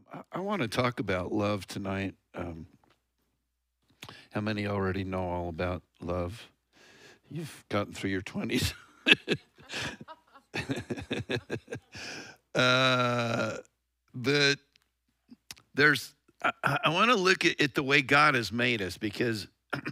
I want to talk about love tonight. How many already know all about love? You've gotten through your 20s. uh, but I want to look at the way God has made us because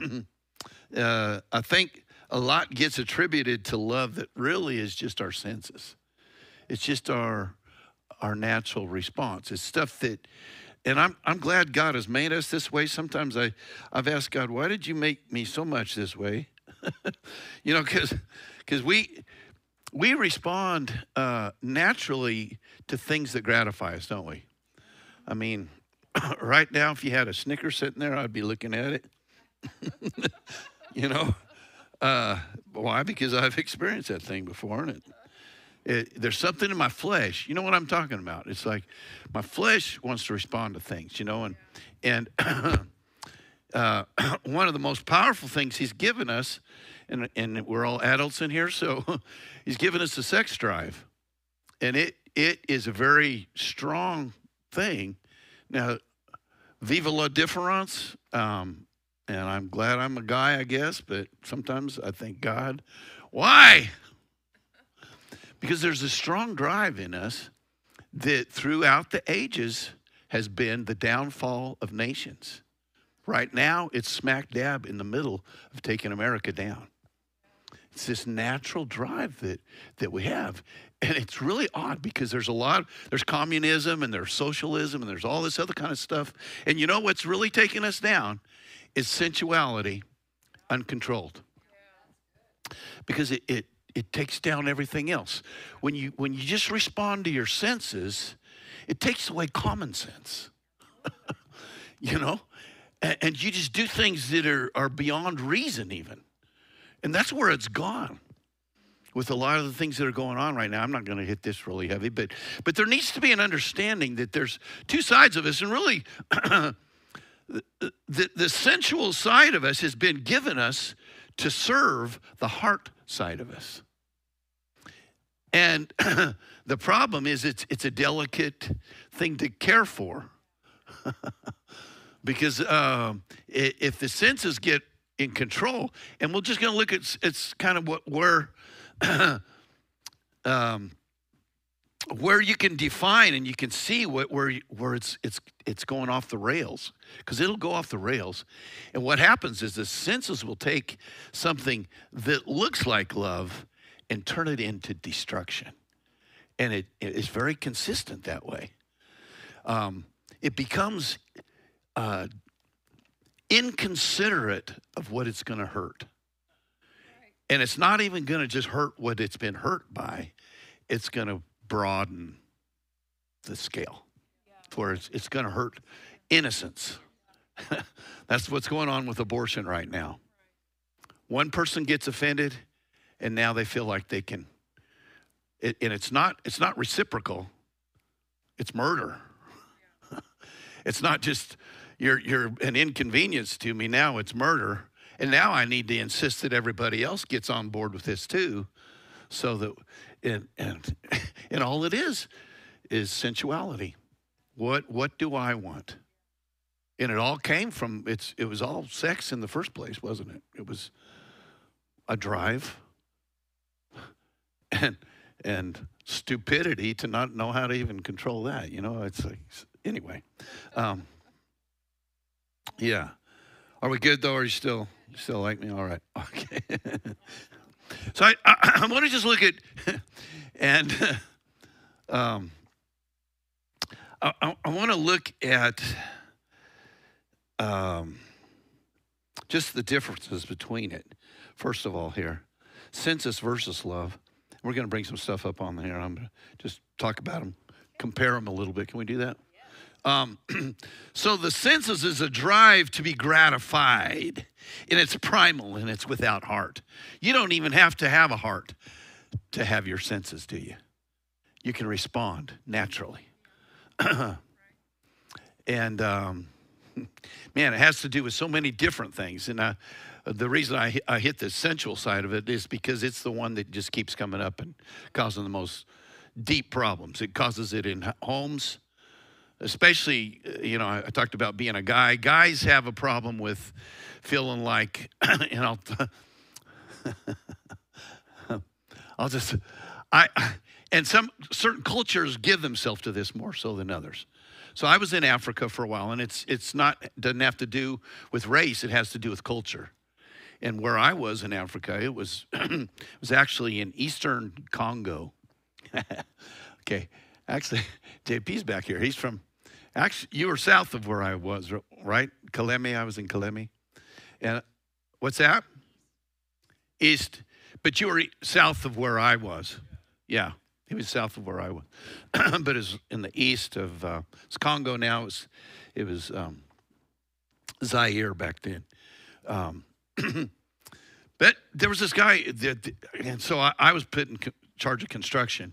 I think a lot gets attributed to love that really is just our senses. It's just our natural response. It's stuff that, and I'm glad God has made us this way. Sometimes I've asked God, why did you make me so much this way? Because we respond naturally to things that gratify us, don't we? I mean, right now, if you had a Snickers sitting there, I'd be looking at it. you know, why? Because I've experienced that thing before, and there's something in my flesh. You know what I'm talking about? It's like my flesh wants to respond to things, and one of the most powerful things He's given us, and we're all adults in here, so He's given us a sex drive, and it is a very strong thing. Now, viva la difference, and I'm glad I'm a guy, I guess, but sometimes I think, God, why? Because there's a strong drive in us that throughout the ages has been the downfall of nations. Right now, it's smack dab in the middle of taking America down. It's this natural drive that we have. And it's really odd because there's communism and there's socialism and there's all this other kind of stuff. And you know what's really taking us down is sensuality uncontrolled. Because it takes down everything else. When you just respond to your senses, it takes away common sense. And you just do things that are beyond reason even. And that's where it's gone with a lot of the things that are going on right now. I'm not going to hit this really heavy, but there needs to be an understanding that there's two sides of us, and really the sensual side of us has been given us to serve the heart side of us. And the problem is it's a delicate thing to care for because if the senses get in control, and we're just going to look at it's kind of where you can define and you can see where it's going off the rails, because it'll go off the rails. And what happens is the senses will take something that looks like love and turn it into destruction. And it is very consistent that way. It becomes inconsiderate of what it's going to hurt. And it's not even going to just hurt what it's been hurt by. It's going to broaden the scale where it's going to hurt innocence. That's what's going on with abortion right now. One person gets offended, and now they feel like they can. And it's not reciprocal. It's murder. It's not just you're an inconvenience to me. Now it's murder. And now I need to insist that everybody else gets on board with this too, so that and all it is sensuality. What do I want? And it all came from it was all sex in the first place, wasn't it? It was a drive and stupidity to not know how to even control that. It's like, anyway. Yeah. Are we good though? Or are you still like me? All right. Okay. So I want to just look at and I want to look at just the differences between it. First of all, here, senses versus love. We're going to bring some stuff up on here. I'm going to just talk about them, compare them a little bit. Can we do that? So the senses is a drive to be gratified, and it's primal, and it's without heart. You don't even have to have a heart to have your senses, do you? You can respond naturally. And man, it has to do with so many different things. And the reason I hit the sensual side of it is because it's the one that just keeps coming up and causing the most deep problems. It causes it in homes. especially, I talked about being a guy. Guys have a problem with feeling like, and I'll just, and some certain cultures give themselves to this more so than others. So I was in Africa for a while, and doesn't have to do with race. It has to do with culture. And where I was in Africa, it was it was actually in Eastern Congo. Okay, actually, JP's back here. He's from, actually, you were south of where I was, right? Kalemi, I was in Kalemi. And what's that? East, but you were south of where I was. Yeah, he was south of where I was. But it's in the east of, it's Congo now. It was Zaire back then. But there was this guy, and so I was put in charge of construction.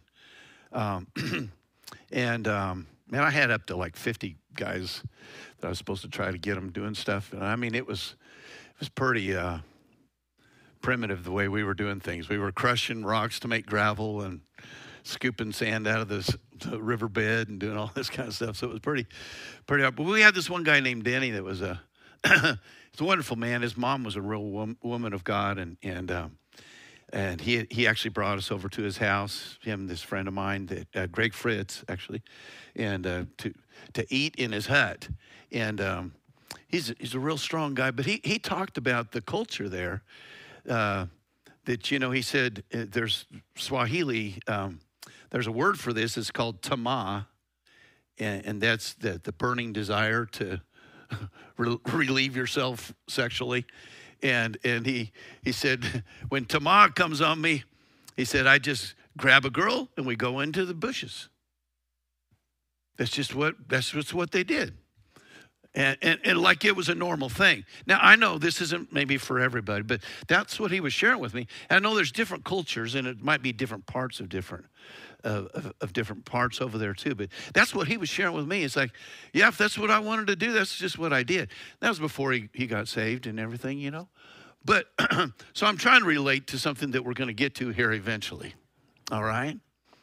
Man, I had up to like 50 guys that I was supposed to try to get them doing stuff. And I mean, it was pretty primitive the way we were doing things. We were crushing rocks to make gravel and scooping sand out of the riverbed and doing all this kind of stuff. So it was pretty hard. But we had this one guy named Denny that was he's a wonderful man. His mom was a real woman of God, and he actually brought us over to his house, him and this friend of mine, Greg Fritz, actually, and to eat in his hut. And he's a real strong guy, but he talked about the culture there, that, he said there's Swahili, there's a word for this, it's called tamaa, and that's the burning desire to relieve yourself sexually. And he said, when tamaa comes on me, he said, I just grab a girl and we go into the bushes. That's what they did. And like it was a normal thing. Now, I know this isn't maybe for everybody, but that's what he was sharing with me. And I know there's different cultures, and it might be different parts of different parts over there too. But that's what he was sharing with me. It's like, yeah, if that's what I wanted to do, that's just what I did. That was before he got saved and everything, But so I'm trying to relate to something that we're going to get to here eventually. All right?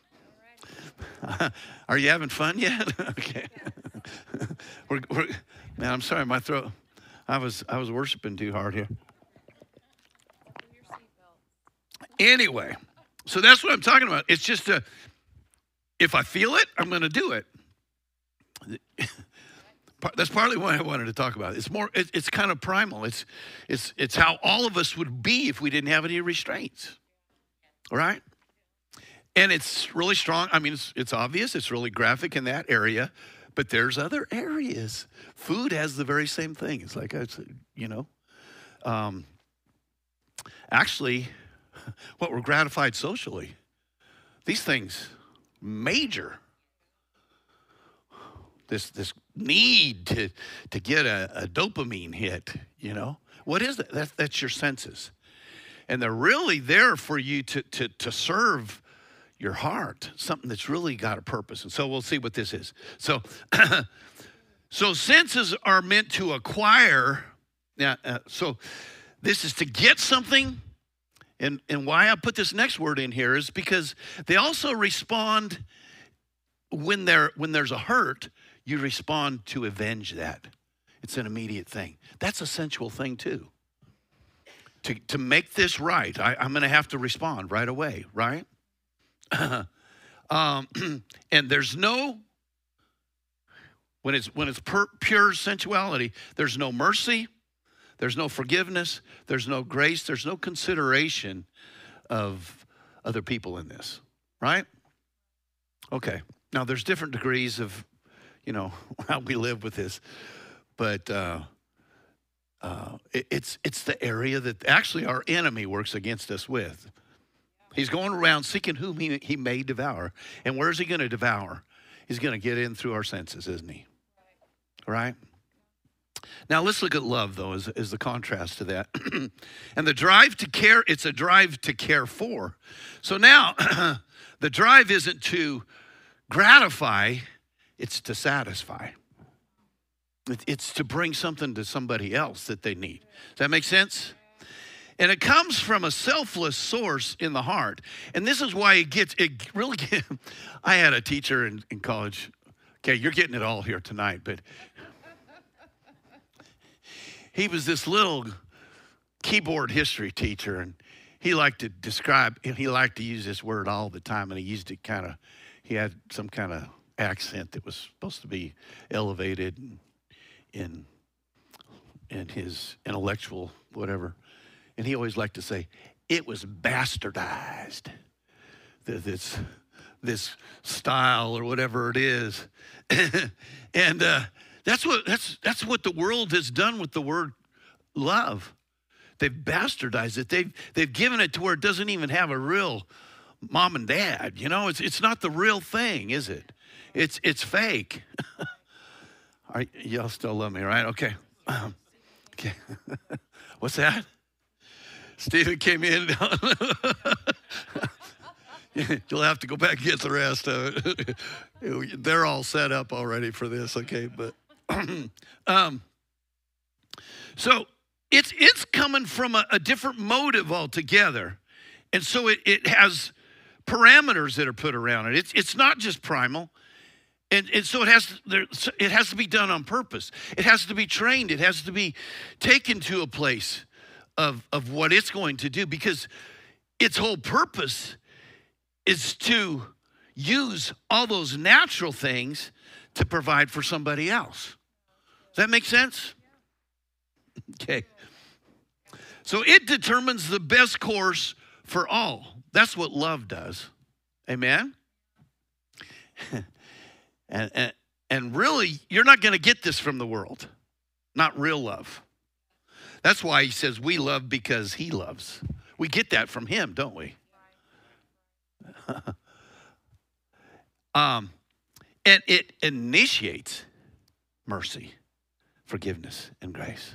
Are you having fun yet? Okay. Man, I'm sorry, my throat. I was worshiping too hard here. Anyway, so that's what I'm talking about. It's just if I feel it, I'm going to do it. That's partly why I wanted to talk about it. It's kind of primal. It's how all of us would be if we didn't have any restraints. All right? And it's really strong. I mean, it's obvious. It's really graphic in that area. But there's other areas. Food has the very same thing. It's like, actually, what we're gratified socially. These things, major. This need to get a dopamine hit, What is that? That's your senses. And they're really there for you to serve your heart, something that's really got a purpose. And so we'll see what this is. So, so senses are meant to acquire. Now, so this is to get something. And why I put this next word in here is because they also respond when there's a hurt. You respond to avenge that. It's an immediate thing. That's a sensual thing too. To make this right, I'm going to have to respond right away, right? And there's no, when it's pure sensuality, there's no mercy, there's no forgiveness, there's no grace, there's no consideration of other people in this, right? Okay. Now there's different degrees of, how we live with this, but it's the area that actually our enemy works against us with. He's going around seeking whom he may devour. And where is he going to devour? He's going to get in through our senses, isn't he? Right? Now let's look at love, though, as the contrast to that. And the drive to care, it's a drive to care for. So now the drive isn't to gratify, it's to satisfy. It's to bring something to somebody else that they need. Does that make sense? And it comes from a selfless source in the heart. And this is why it really gets, I had a teacher in college, Okay, you're getting it all here tonight, but he was this little keyboard history teacher, and he liked to use this word all the time, and he used it he had some kind of accent that was supposed to be elevated in his intellectual whatever. And he always liked to say, it was bastardized. This style or whatever it is. And that's what the world has done with the word love. They've bastardized it. They've given it to where it doesn't even have a real mom and dad. You know, it's not the real thing, is it? It's fake. Y'all still love me, right? Okay. Okay. What's that? Stephen came in. You'll have to go back and get the rest of it. They're all set up already for this, okay? But so it's coming from a different motive altogether. And so it has parameters that are put around it. It's not just primal. And so it has to be done on purpose. It has to be trained. It has to be taken to a place of what it's going to do, because its whole purpose is to use all those natural things to provide for somebody else. Does that make sense? Okay. So it determines the best course for all. That's what love does. Amen? And really, you're not going to get this from the world. Not real love. That's why he says we love because he loves. We get that from him, don't we? And it initiates mercy, forgiveness, and grace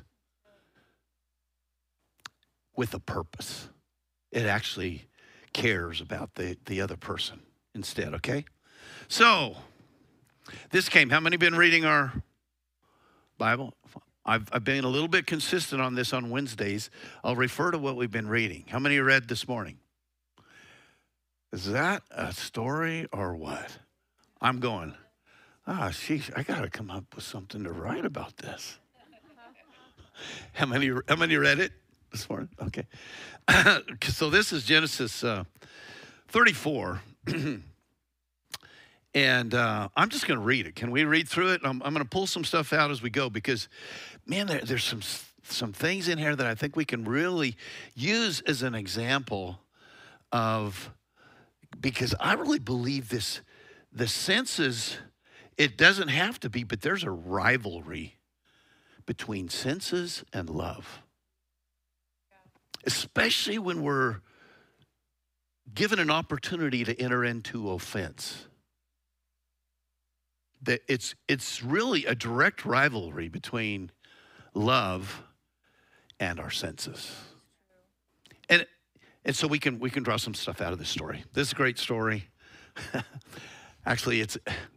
with a purpose. It actually cares about the other person instead, okay? So, this came, how many been reading our Bible? I've been a little bit consistent on this on Wednesdays. I'll refer to what we've been reading. How many read this morning? Is that a story or what? I'm going, sheesh, I got to come up with something to write about this. How many read it this morning? Okay. So this is Genesis 34. And I'm just going to read it. Can we read through it? I'm going to pull some stuff out as we go because, man, there's some things in here that I think we can really use as an example of, because I really believe the senses, it doesn't have to be, but there's a rivalry between senses and love. Especially when we're given an opportunity to enter into offense. That it's really a direct rivalry between love and our senses. And so we can draw some stuff out of this story. This is a great story. Actually,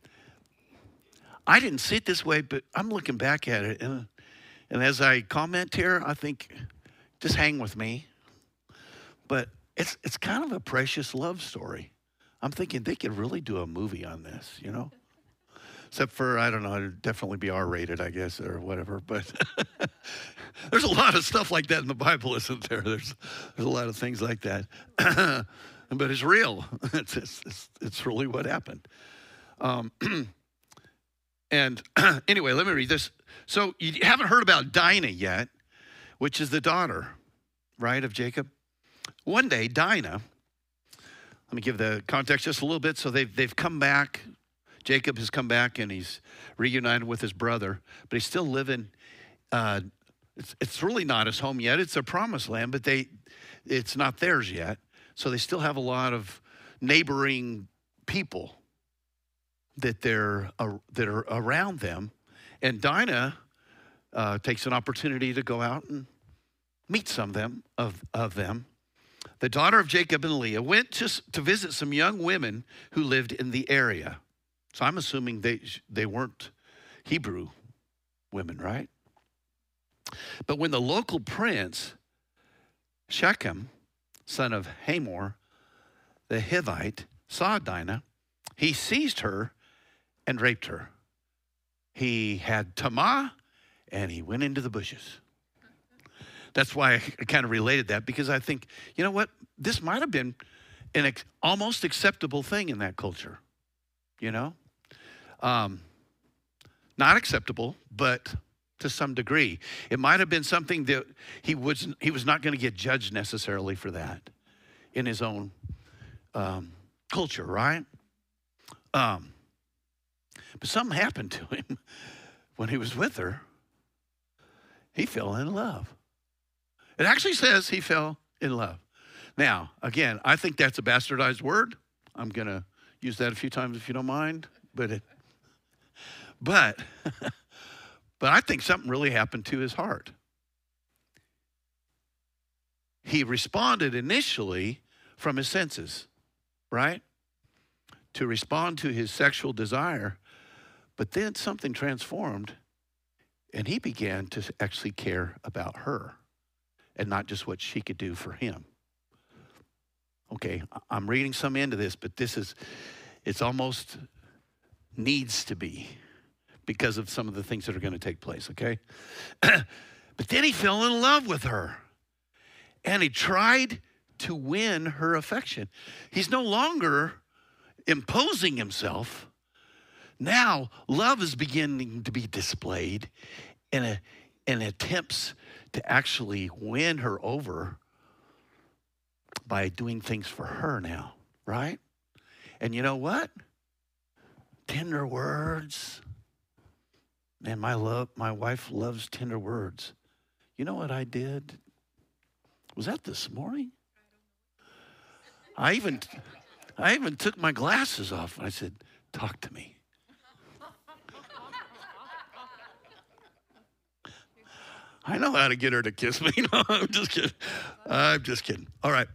I didn't see it this way, but I'm looking back at it, and as I comment here, I think, just hang with me. But it's kind of a precious love story. I'm thinking they could really do a movie on this, you know? Except for, I don't know, it'd definitely be R-rated, I guess, or whatever. But there's a lot of stuff like that in the Bible, isn't there? There's a lot of things like that. But it's real. It's really what happened. And anyway, let me read this. So you haven't heard about Dinah yet, which is the daughter, right, of Jacob. One day, Dinah, let me give the context just a little bit. So they've come back. Jacob has come back and he's reunited with his brother, but he's still living. It's really not his home yet. It's a promised land, but it's not theirs yet. So they still have a lot of neighboring people that are around them. And Dinah takes an opportunity to go out and meet some of them. The daughter of Jacob and Leah went to visit some young women who lived in the area. So I'm assuming they weren't Hebrew women, right? But when the local prince, Shechem, son of Hamor, the Hivite, saw Dinah, he seized her and raped her. he had Tamar, and he went into the bushes. That's why I kind of related that, because I think, you know what? This might have been an almost acceptable thing in that culture, you know? Not acceptable, but to some degree. It might have been something that he was not going to get judged necessarily for that in his own culture, right? But something happened to him when he was with her. He fell in love. It actually says he fell in love. Now, again, I think that's a bastardized word. I'm going to use that a few times if you don't mind. But I think something really happened to his heart. He responded initially from his senses, right? To respond to his sexual desire. But then something transformed, and he began to actually care about her and not just what she could do for him. Okay, I'm reading some into this, but it's almost needs to be because of some of the things that are going to take place, okay? But then he fell in love with her, and he tried to win her affection. He's no longer imposing himself. Now, love is beginning to be displayed in attempts to actually win her over by doing things for her now, right? And you know what? Tender words. Man, my wife loves tender words. You know what I did? Was that this morning? I even took my glasses off and I said, "Talk to me." I know how to get her to kiss me. No, I'm just kidding. I'm just kidding. All right.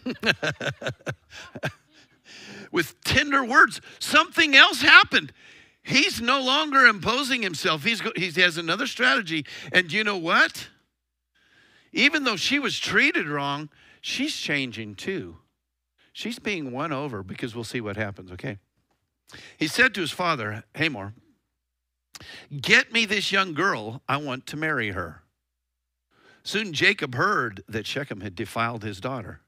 With tender words, something else happened. He's no longer imposing himself. He has another strategy. And you know what? Even though she was treated wrong, she's changing too. She's being won over, because we'll see what happens, okay? He said to his father, Hamor, "Get me this young girl. I want to marry her." Soon Jacob heard that Shechem had defiled his daughter,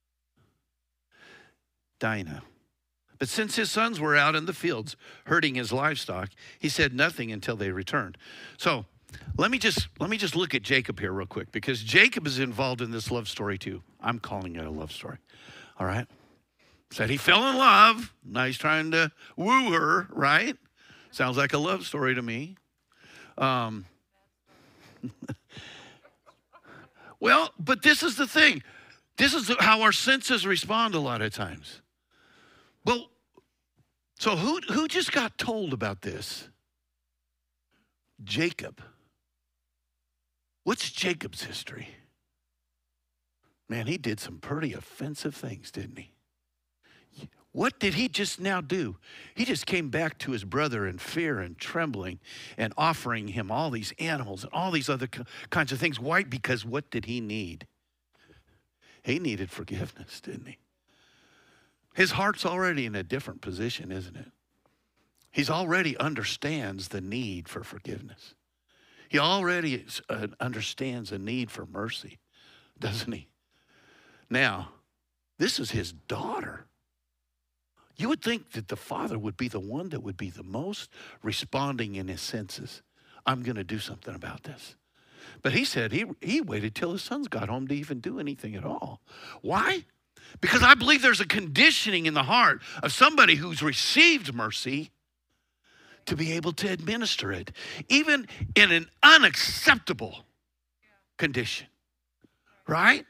Dinah. But since his sons were out in the fields herding his livestock, he said nothing until they returned. So let me just look at Jacob here real quick, because Jacob is involved in this love story too. I'm calling it a love story. All right. Said he fell in love. Now he's trying to woo her, right? Sounds like a love story to me. Well, but this is the thing. This is how our senses respond a lot of times. Well, so who just got told about this? Jacob. What's Jacob's history? Man, he did some pretty offensive things, didn't he? What did he just now do? He just came back to his brother in fear and trembling and offering him all these animals and all these other kinds of things. Why? Because what did he need? He needed forgiveness, didn't he? His heart's already in a different position, isn't it? He's already understands the need for forgiveness. He already understands the need for mercy, doesn't he? Now, this is his daughter. You would think that the father would be the one that would be the most responding in his senses. I'm going to do something about this. But he said he waited till his sons got home to even do anything at all. Why? Because I believe there's a conditioning in the heart of somebody who's received mercy to be able to administer it, even in an unacceptable condition. Right?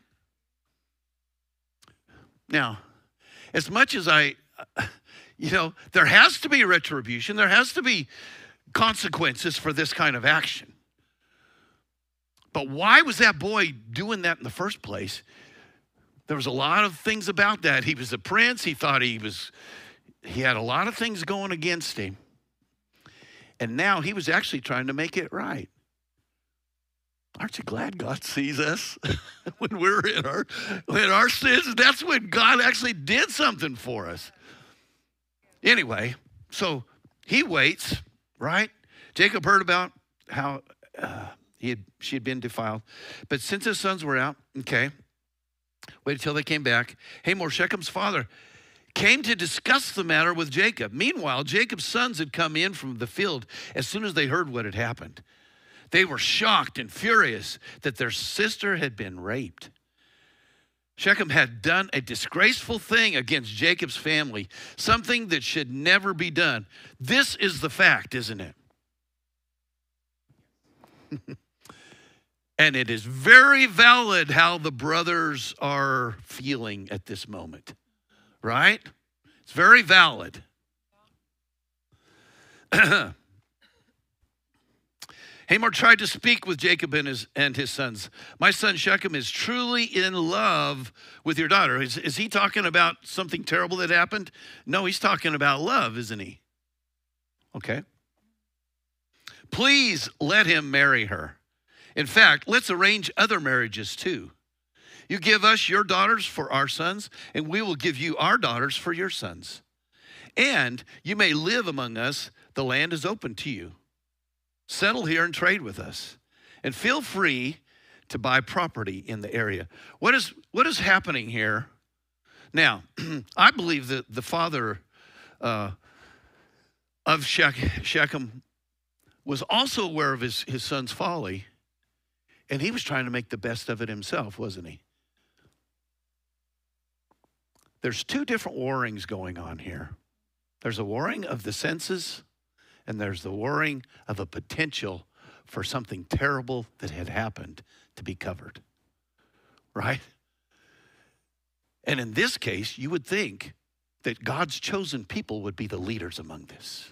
Now, as much as there has to be retribution, there has to be consequences for this kind of action. But why was that boy doing that in the first place? There was a lot of things about that. He was a prince. He thought he had a lot of things going against him. And now he was actually trying to make it right. Aren't you glad God sees us when we're in our sins? That's when God actually did something for us. Anyway, so he waits, right, Jacob heard about how she had been defiled. But since his sons were out, okay, wait until they came back. Hamor, Shechem's father, came to discuss the matter with Jacob. Meanwhile, Jacob's sons had come in from the field as soon as they heard what had happened. They were shocked and furious that their sister had been raped. Shechem had done a disgraceful thing against Jacob's family, something that should never be done. This is the fact, isn't it? And it is very valid how the brothers are feeling at this moment, right? It's very valid. Hamor tried to speak with Jacob and his sons. My son Shechem is truly in love with your daughter. Is he talking about something terrible that happened? No, he's talking about love, isn't he? Okay. Please let him marry her. In fact, let's arrange other marriages too. You give us your daughters for our sons, and we will give you our daughters for your sons. And you may live among us. The land is open to you. Settle here and trade with us. And feel free to buy property in the area. What is happening here? Now, I believe that the father of Shechem was also aware of his son's folly, and he was trying to make the best of it himself, wasn't he? There's two different warrings going on here. There's a warring of the senses, and there's the warring of a potential for something terrible that had happened to be covered, right? And in this case, you would think that God's chosen people would be the leaders among this.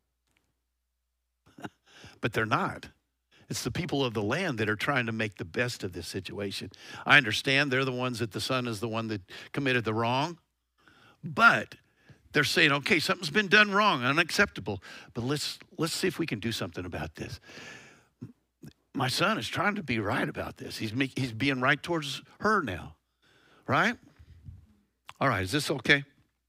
But they're not. It's the people of the land that are trying to make the best of this situation. I understand they're the ones that the son is the one that committed the wrong, but they're saying, okay, something's been done wrong, unacceptable, but let's see if we can do something about this. My son is trying to be right about this. He's being right towards her now, right? All right, is this okay?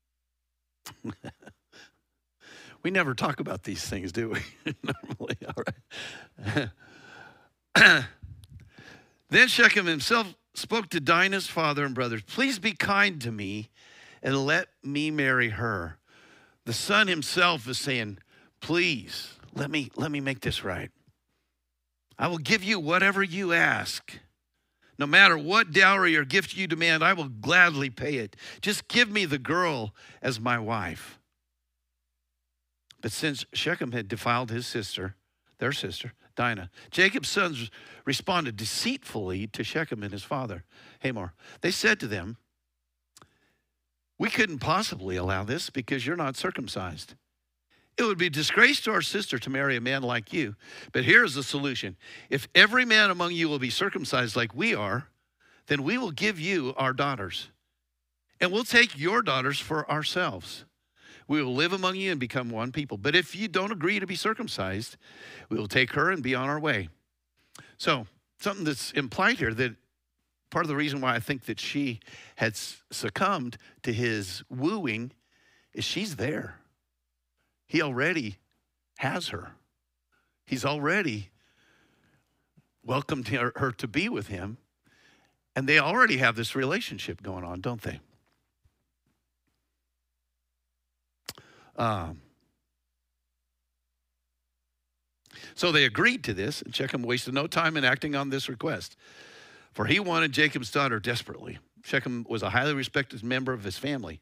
We never talk about these things, do we? Normally, all right. Then Shechem himself spoke to Dinah's father and brothers. Please be kind to me and let me marry her. The son himself is saying, please, let me make this right. I will give you whatever you ask. No matter what dowry or gift you demand, I will gladly pay it. Just give me the girl as my wife. But since Shechem had defiled his sister, their sister, Dinah, Jacob's sons responded deceitfully to Shechem and his father, Hamor. They said to them, we couldn't possibly allow this because you're not circumcised. It would be a disgrace to our sister to marry a man like you. But here's the solution. If every man among you will be circumcised like we are, then we will give you our daughters. And we'll take your daughters for ourselves. We will live among you and become one people. But if you don't agree to be circumcised, we will take her and be on our way. So something that's implied here, that part of the reason why I think that she had succumbed to his wooing is she's there. He already has her. He's already welcomed her to be with him. And they already have this relationship going on, don't they? So they agreed to this, and Shechem wasted no time in acting on this request, for he wanted Jacob's daughter desperately. Shechem was a highly respected member of his family.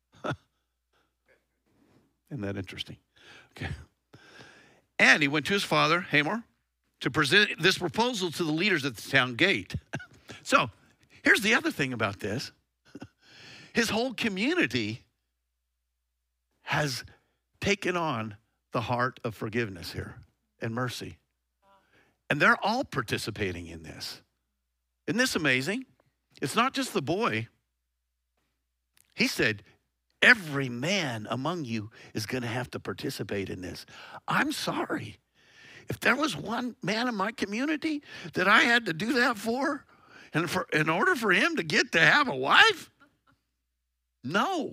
Isn't that interesting? Okay. And he went to his father, Hamor, to present this proposal to the leaders at the town gate. So here's the other thing about this. His whole community has taken on the heart of forgiveness here and mercy. And they're all participating in this. Isn't this amazing? It's not just the boy. He said, every man among you is going to have to participate in this. I'm sorry. If there was one man in my community that I had to do that for, and in order for him to get to have a wife, no.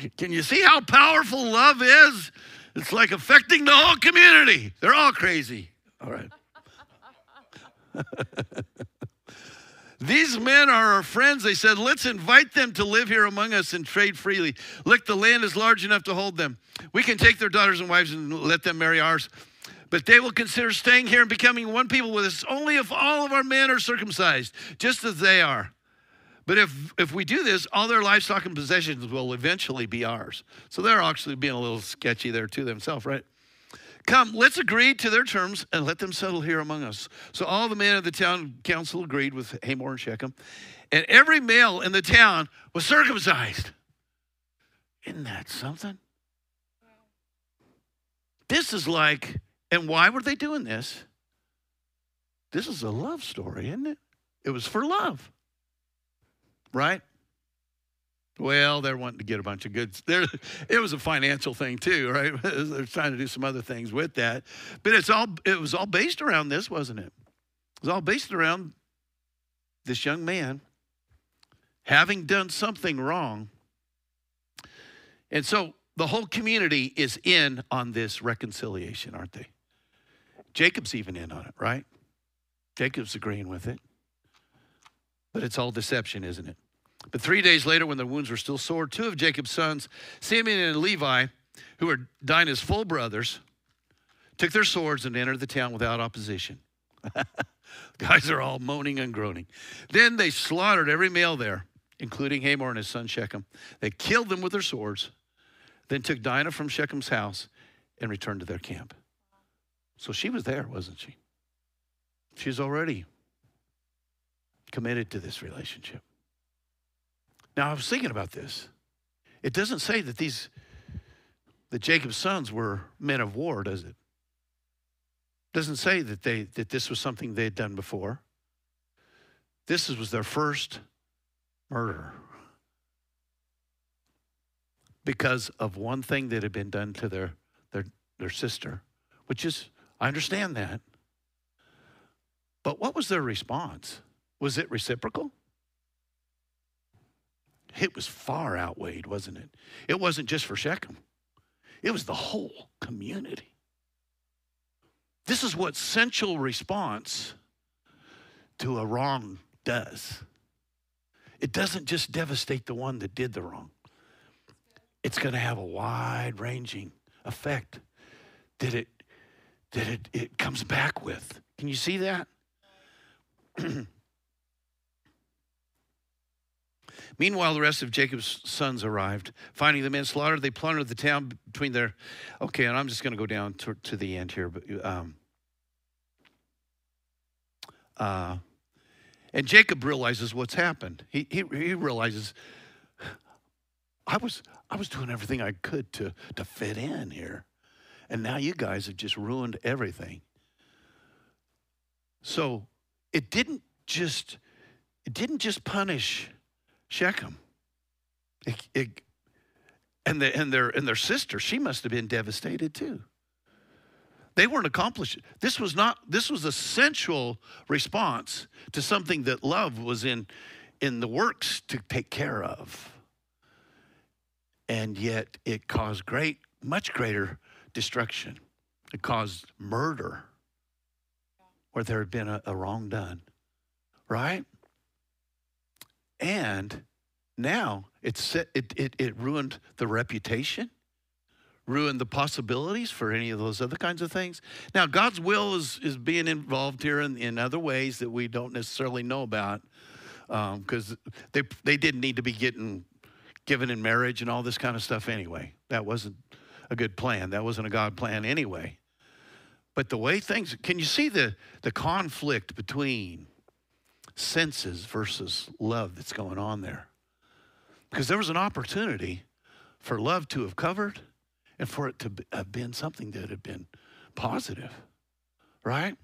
Can you see how powerful love is? It's like affecting the whole community. They're all crazy. All right. These men are our friends. They said, let's invite them to live here among us and trade freely. Look, the land is large enough to hold them. We can take their daughters and wives and let them marry ours. But they will consider staying here and becoming one people with us only if all of our men are circumcised, just as they are. But if we do this, all their livestock and possessions will eventually be ours. So they're actually being a little sketchy there to themselves, right? Come, let's agree to their terms and let them settle here among us. So all the men of the town council agreed with Hamor and Shechem, and every male in the town was circumcised. Isn't that something? This is like, and why were they doing this? This is a love story, isn't it? It was for love, right? Well, they're wanting to get a bunch of goods. It was a financial thing too, right? They're trying to do some other things with that. But it was all based around this, wasn't it? It was all based around this young man having done something wrong. And so the whole community is in on this reconciliation, aren't they? Jacob's even in on it, right? Jacob's agreeing with it. But it's all deception, isn't it? But 3 days later, when the wounds were still sore, two of Jacob's sons, Simeon and Levi, who were Dinah's full brothers, took their swords and entered the town without opposition. Guys are all moaning and groaning. Then they slaughtered every male there, including Hamor and his son Shechem. They killed them with their swords, then took Dinah from Shechem's house and returned to their camp. So she was there, wasn't she? She was already committed to this relationship. Now, I was thinking about this. It doesn't say that that Jacob's sons were men of war, does it? It doesn't say that this was something they had done before. This was their first murder because of one thing that had been done to their sister, which is, I understand that. But what was their response? Was it reciprocal? It was far outweighed, wasn't it? It wasn't just for Shechem. It was the whole community. This is what sensual response to a wrong does. It doesn't just devastate the one that did the wrong. It's going to have a wide-ranging effect that it comes back with. Can you see that? Meanwhile, the rest of Jacob's sons arrived. Finding the men slaughtered, they plundered the town between their... Okay, and I'm just going to go down to the end here. But, and Jacob realizes what's happened. He realizes, I was doing everything I could to fit in here. And now you guys have just ruined everything. So it didn't just punish Shechem. And their sister, she must have been devastated too. They weren't accomplished. This was a sensual response to something that love was in the works to take care of. And yet it caused much greater destruction. It caused murder where there had been a wrong done. Right? And now it ruined the reputation, ruined the possibilities for any of those other kinds of things. Now, God's will is being involved here in other ways that we don't necessarily know about, because they didn't need to be given in marriage and all this kind of stuff anyway. That wasn't a good plan. That wasn't a God plan anyway. But the way things, can you see the conflict between senses versus love that's going on there? Because there was an opportunity for love to have covered and for it to have been something that had been positive, right?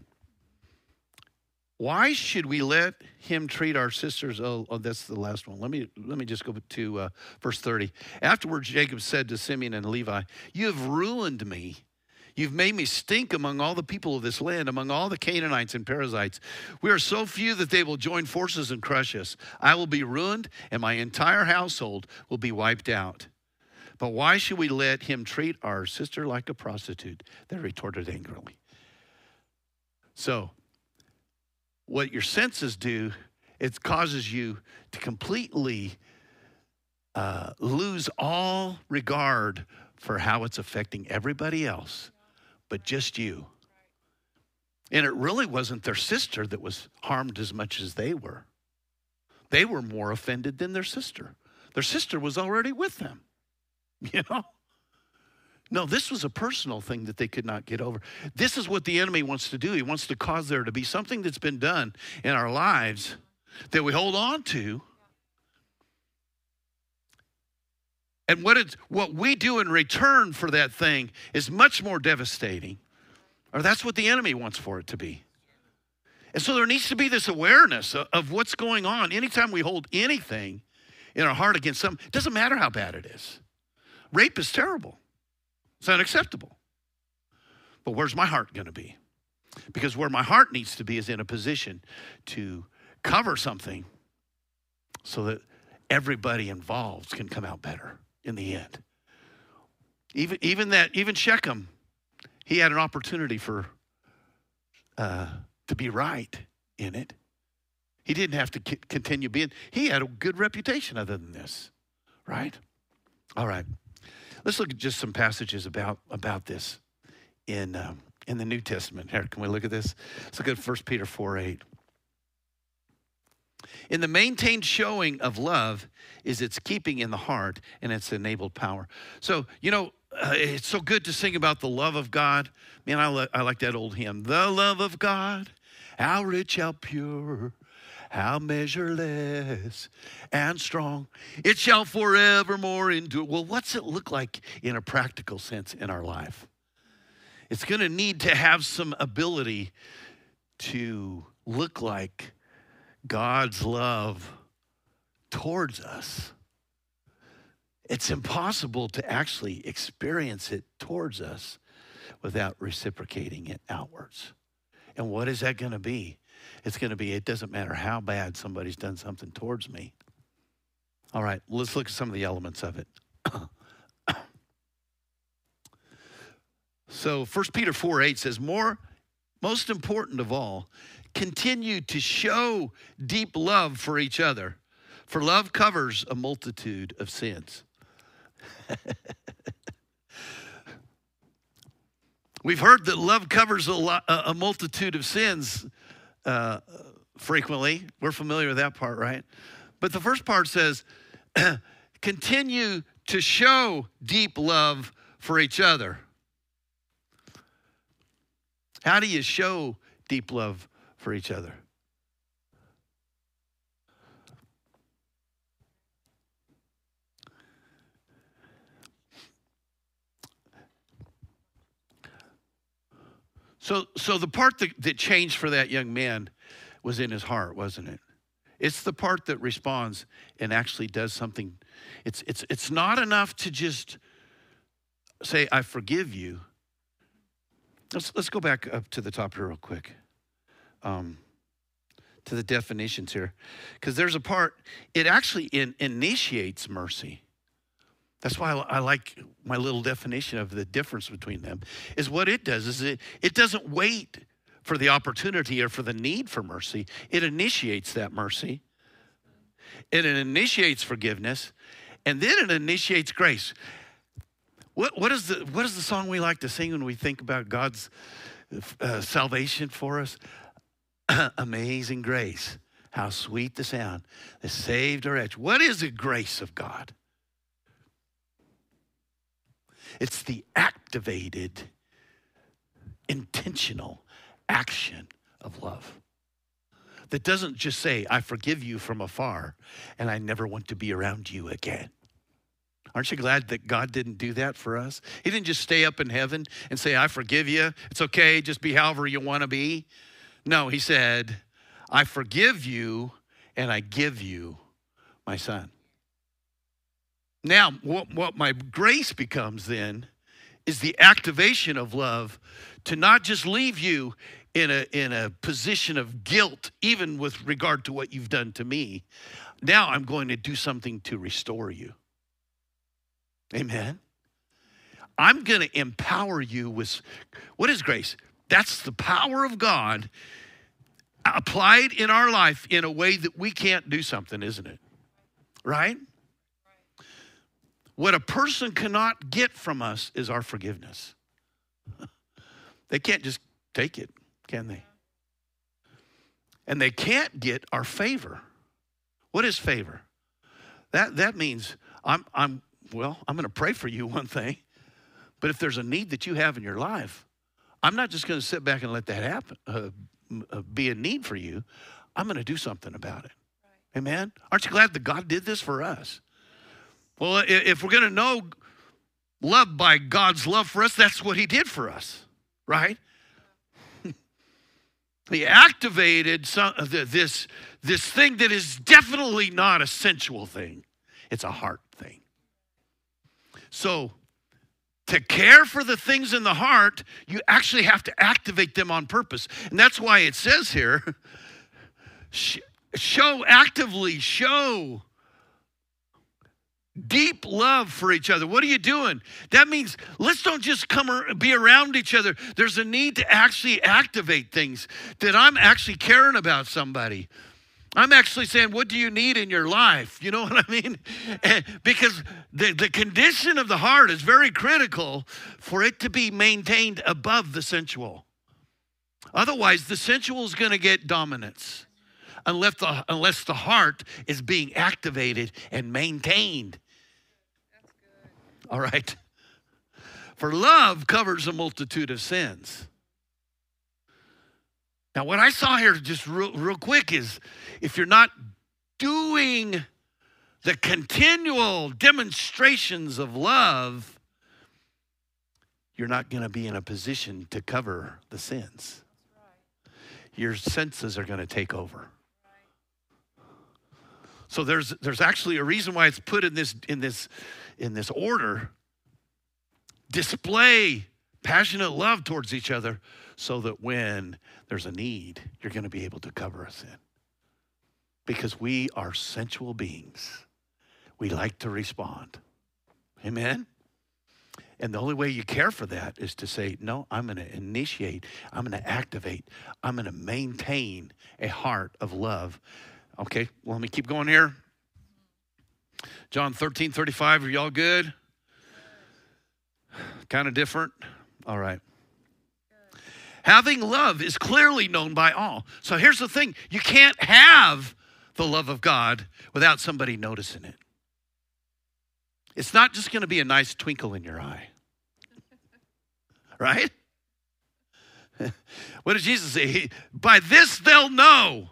Why should we let him treat our sisters? Oh, that's the last one. Let me just go to verse 30. Afterwards, Jacob said to Simeon and Levi, "You have ruined me. You've made me stink among all the people of this land, among all the Canaanites and Perizzites. We are so few that they will join forces and crush us. I will be ruined, and my entire household will be wiped out. But why should we let him treat our sister like a prostitute? They retorted angrily. So, what your senses do, it causes you to completely lose all regard for how it's affecting everybody else, but just you. And it really wasn't their sister that was harmed as much as they were. They were more offended than their sister. Their sister was already with them, you know? No, this was a personal thing that they could not get over. This is what the enemy wants to do. He wants to cause there to be something that's been done in our lives that we hold on to. And what we do in return for that thing is much more devastating. Or that's what the enemy wants for it to be. And so there needs to be this awareness of what's going on. Anytime we hold anything in our heart against something, it doesn't matter how bad it is. Rape is terrible. It's unacceptable. But where's my heart going to be? Because where my heart needs to be is in a position to cover something so that everybody involved can come out better in the end. Even Shechem, he had an opportunity for to be right in it. He didn't have to continue being. He had a good reputation other than this, right? All right. Let's look at just some passages about this in the New Testament. Here, can we look at this? Let's look at 1 Peter 4:8. In the maintained showing of love is its keeping in the heart and its enabled power. So, it's so good to sing about the love of God. Man, I like that old hymn. The love of God, how rich, how pure, how measureless and strong. It shall forevermore endure. Well, what's it look like in a practical sense in our life? It's going to need to have some ability to look like God's love towards us. It's impossible to actually experience it towards us without reciprocating it outwards. And what is that going to be? It's going to be, it doesn't matter how bad somebody's done something towards me. All right, let's look at some of the elements of it. So 1 Peter 4:8 says, most important of all, continue to show deep love for each other, for love covers a multitude of sins. We've heard that love covers a multitude of sins frequently. We're familiar with that part, right? But the first part says, continue to show deep love for each other. How do you show deep love for each other? So the part that changed for that young man was in his heart, wasn't it? It's the part that responds and actually does something. It's not enough to just say, I forgive you. Let's go back up to the top here real quick. To the definitions here. Because there's a part, it actually initiates mercy. That's why I like my little definition of the difference between them, is what it does is it doesn't wait for the opportunity or for the need for mercy. It initiates that mercy. And it initiates forgiveness. And then it initiates grace. What is the song we like to sing when we think about God's salvation for us? Amazing grace. How sweet the sound that saved a wretch. What is the grace of God? It's the activated, intentional action of love that doesn't just say, I forgive you from afar and I never want to be around you again. Aren't you glad that God didn't do that for us? He didn't just stay up in heaven and say, I forgive you. It's okay. Just be however you want to be. No, he said, I forgive you and I give you my son. Now, what my grace becomes then is the activation of love to not just leave you in a position of guilt, even with regard to what you've done to me. Now I'm going to do something to restore you. Amen. I'm going to empower you with, what is grace? That's the power of God applied in our life in a way that we can't do something, isn't it? Right? What a person cannot get from us is our forgiveness. They can't just take it, can they? And they can't get our favor. What is favor? That means I'm going to pray for you, one thing. But if there's a need that you have in your life, I'm not just going to sit back and let that happen, be a need for you. I'm going to do something about it. Right. Amen? Aren't you glad that God did this for us? Well, if we're going to know love by God's love for us, that's what he did for us, right? He activated this thing that is definitely not a sensual thing. It's a heart thing. So to care for the things in the heart, you actually have to activate them on purpose. And that's why it says here, actively show deep love for each other. What are you doing? That means let's don't just be around each other. There's a need to actually activate things, that I'm actually caring about somebody. I'm actually saying, what do you need in your life? You know what I mean? Because the condition of the heart is very critical for it to be maintained above the sensual. Otherwise, the sensual is going to get dominance unless the heart is being activated and maintained. That's good. All right. For love covers a multitude of sins. Now, what I saw here just real quick is if you're not doing the continual demonstrations of love, you're not going to be in a position to cover the sins. That's right. Your senses are going to take over. So there's actually a reason why it's put in this order. Display passionate love towards each other so that when there's a need, you're going to be able to cover a sin. Because we are sensual beings. We like to respond. Amen? And the only way you care for that is to say, no, I'm going to initiate, I'm going to activate, I'm going to maintain a heart of love. Okay, well, let me keep going here. John 13:35, are y'all good? Kind of different? All right. Good. Having love is clearly known by all. So here's the thing. You can't have the love of God without somebody noticing it. It's not just going to be a nice twinkle in your eye. Right? What did Jesus say? By this they'll know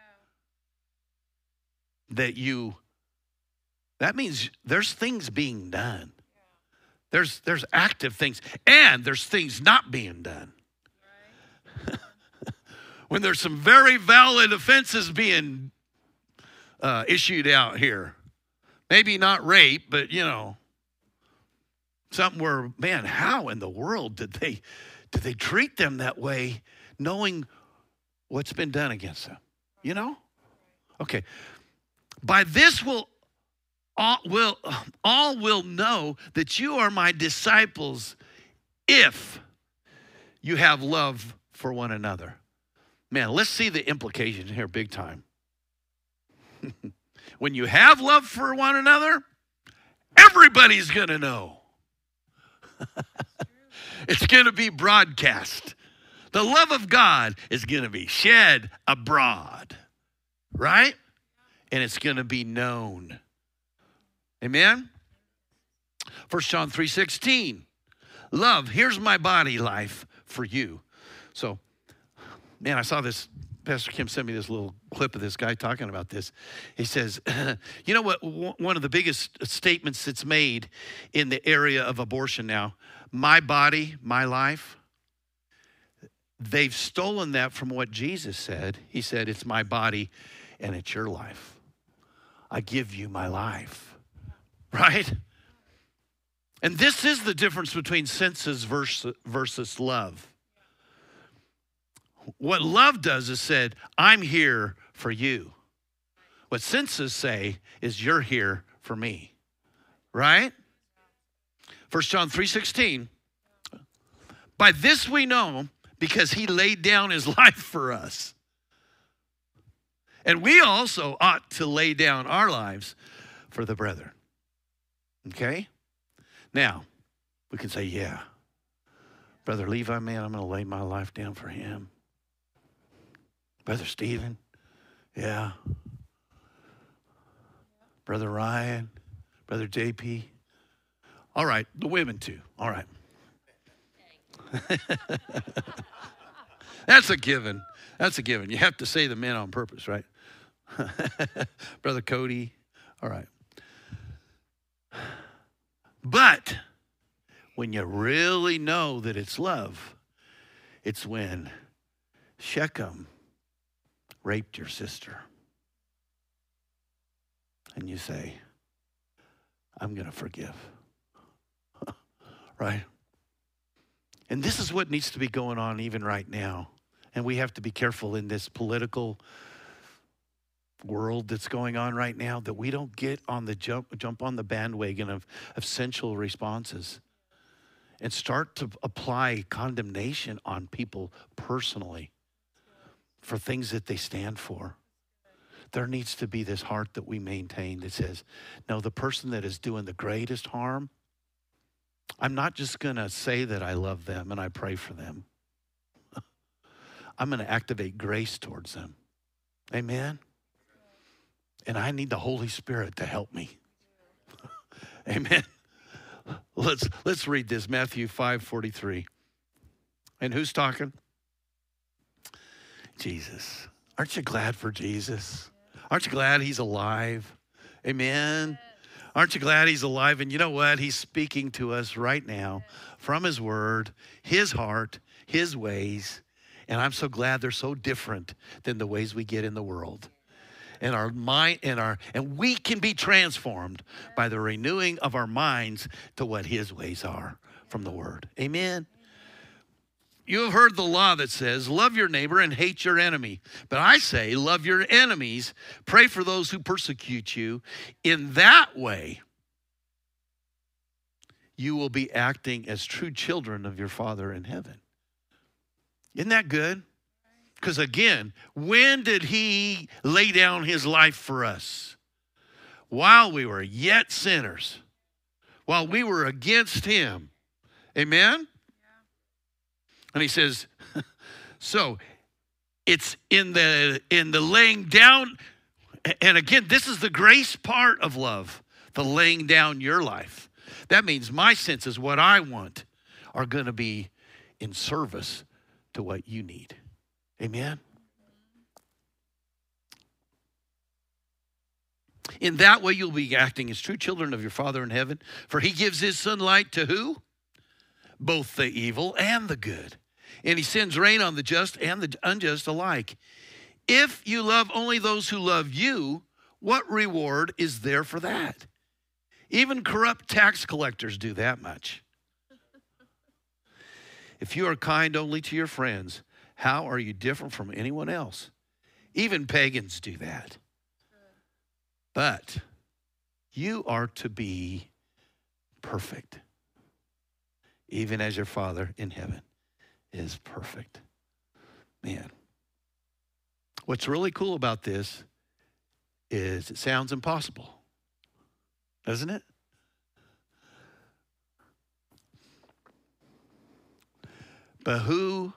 that means there's things being done. There's active things, and there's things not being done. Right. When there's some very valid offenses being issued out here. Maybe not rape, but something where, man, how in the world did they treat them that way, knowing what's been done against them? Okay. By this all will know that you are my disciples if you have love for one another. Man, let's see the implication here big time. When you have love for one another, everybody's going to know. It's going to be broadcast. The love of God is going to be shed abroad, right? And it's going to be known. Amen? 1 John 3:16. Love, here's my body life for you. So, man, I saw this. Pastor Kim sent me this little clip of this guy talking about this. He says, you know what? One of the biggest statements that's made in the area of abortion now, my body, my life. They've stolen that from what Jesus said. He said, it's my body and it's your life. I give you my life, right? And this is the difference between senses versus love. What love does is said, I'm here for you. What senses say is you're here for me, right? 1 John 3:16. By this we know, because he laid down his life for us. And we also ought to lay down our lives for the brethren. Okay? Now, we can say, yeah, Brother Levi, man, I'm going to lay my life down for him. Brother Stephen, yeah. Brother Ryan, Brother JP. All right, the women too. All right. That's a given. That's a given. You have to say the men on purpose, right? Brother Cody. All right. But when you really know that it's love, it's when Shechem raped your sister. And you say, I'm going to forgive. Right? And this is what needs to be going on even right now. And we have to be careful in this political world that's going on right now that we don't get on the jump on the bandwagon of sensual responses and start to apply condemnation on people personally for things that they stand for. There needs to be this heart that we maintain that says, no, the person that is doing the greatest harm, I'm not just going to say that I love them and I pray for them. I'm going to activate grace towards them. Amen? And I need the Holy Spirit to help me. Amen? Let's read this, Matthew 5:43. And who's talking? Jesus. Aren't you glad for Jesus? Aren't you glad he's alive? Amen? Aren't you glad he's alive? And you know what? He's speaking to us right now from his word, his heart, his ways. And I'm so glad they're so different than the ways we get in the world. And our mind and we can be transformed by the renewing of our minds to what his ways are from the word. Amen. You have heard the law that says, love your neighbor and hate your enemy. But I say, love your enemies, pray for those who persecute you. In that way, you will be acting as true children of your Father in heaven. Isn't that good? Because again, when did he lay down his life for us? While we were yet sinners. While we were against him. Amen? And he says, so it's in the laying down. And again, this is the grace part of love. The laying down your life. That means my senses, what I want, are going to be in service to what you need. Amen? In that way, you'll be acting as true children of your Father in heaven. For he gives his sunlight to who? Both the evil and the good. And he sends rain on the just and the unjust alike. If you love only those who love you, what reward is there for that? Even corrupt tax collectors do that much. If you are kind only to your friends, how are you different from anyone else? Even pagans do that. But you are to be perfect, even as your Father in heaven is perfect. Man, what's really cool about this is it sounds impossible, doesn't it? But who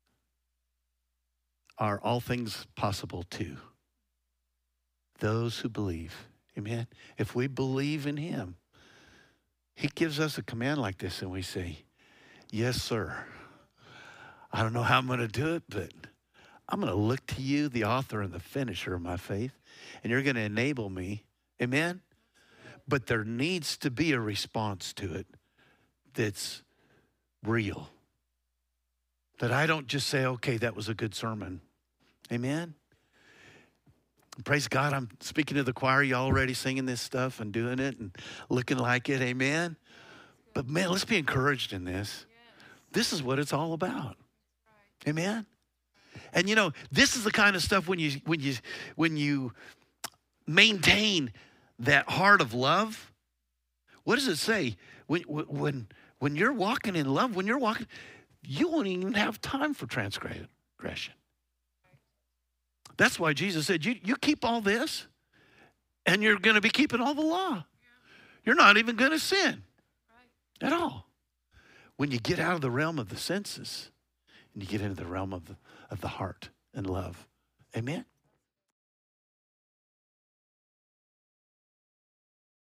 are all things possible to? Those who believe. Amen. If we believe in him, he gives us a command like this and we say, yes, sir. I don't know how I'm going to do it, but I'm going to look to you, the author and the finisher of my faith, and you're going to enable me. Amen. But there needs to be a response to it that's real. That I don't just say, okay, that was a good sermon. Amen. Praise God, I'm speaking to the choir. You already singing this stuff and doing it and looking like it. Amen. But man, let's be encouraged in this. This is what it's all about. Amen. And you know, this is the kind of stuff when you maintain that heart of love, What does it say? When you're walking in love, when you're walking, you won't even have time for transgression. That's why Jesus said, you keep all this, and you're going to be keeping all the law. You're not even going to sin at all. When you get out of the realm of the senses and you get into the realm of the heart and love. Amen?